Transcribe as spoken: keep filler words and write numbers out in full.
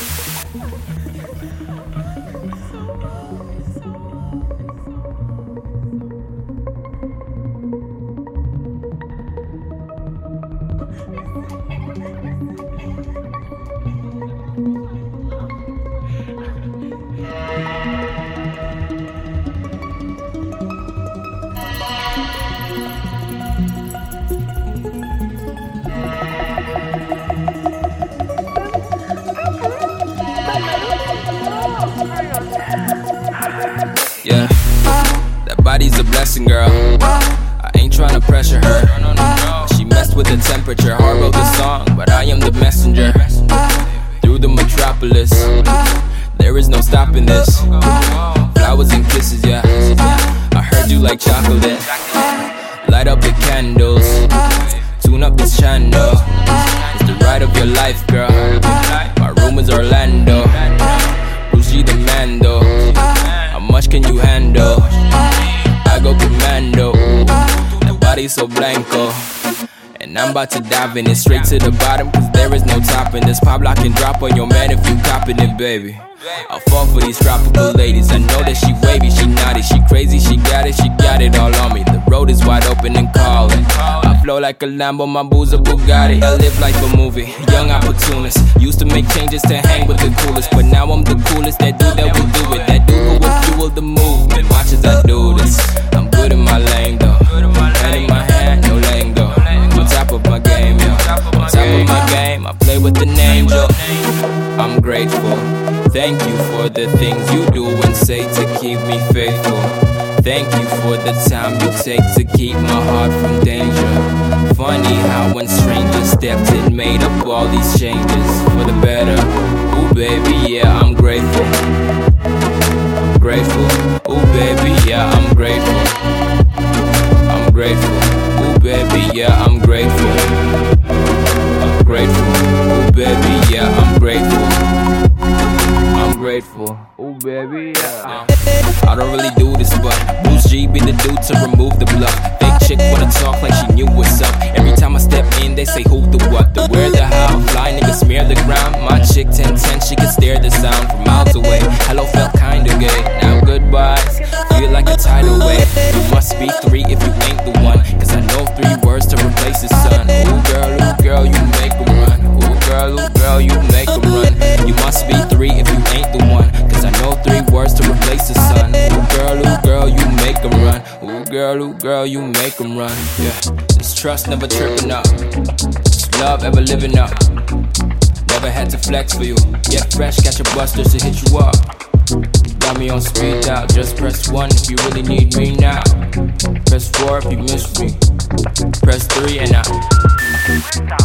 Yeah, that body's a blessing, girl. I ain't tryna pressure her. She messed with the temperature. Heart wrote the song, but I am the messenger. Through the metropolis, there is no stopping this. Flowers and kisses, yeah. I heard you like chocolate. Light up the candles, tune up this channel. It's the ride of your life, girl. My room is Orlando. Gucci the Mando. How much can you handle? I go commando. The body's so blanco. And I'm about to dive in it straight to the bottom, cause there is no topping this. Pop lock and drop on your man if you copping it, baby. I'll fall for these tropical ladies. I know that she wavy, she naughty, she crazy, she got it, she got it all on me. The road is wide open and calling. I flow like a Lambo, my boo's a Bugatti. I live like a movie, young opportunist. Used to make changes to hang with the coolest, but now I'm the coolest. That dude that will do it, that dude who will fuel the movement. Watch as I do this. I'm good in my lane though. Hand in my hand, no lingo. On top of my game, yo. On top of my game, I play with an angel. I'm grateful. Thank you for the things you do and say to keep me faithful. Thank you for the time you take to keep my heart from danger. Funny how when strangers stepped in, made up all these changes for the better. Ooh baby, yeah, I'm grateful. I'm grateful. Ooh baby, yeah, I'm grateful. I'm grateful. Ooh baby, yeah, I'm grateful. I'm grateful. Ooh baby, yeah, I'm grateful. I'm grateful. Ooh baby, yeah. I don't really do this, but Bruce G be the dude to remove the bluff. Fake chick wanna talk like she knew what's up. Every time I step in, they say who, the what, the where, the how. Fly nigga smear the ground. My chick ten ten, she can stare the sound from miles away. Hello felt kinda gay. Now goodbyes feel like a tidal wave. You must be three if you ain't the one, cause I know three words to replace the sun. Ooh girl, ooh girl, you make 'em run. Ooh girl, ooh girl, you make 'em run. You must be three if you ain't the one, cause I know three words to replace the sun. Ooh girl, ooh girl, you make 'em run. Ooh girl, ooh girl, you make 'em run. Yeah, this trust never tripping up. This love ever living up. Never had to flex for you. Get fresh, catch a buster to hit you up. Got me on speed dial. Just press one if you really need me now. Press four if you miss me. Press three and out.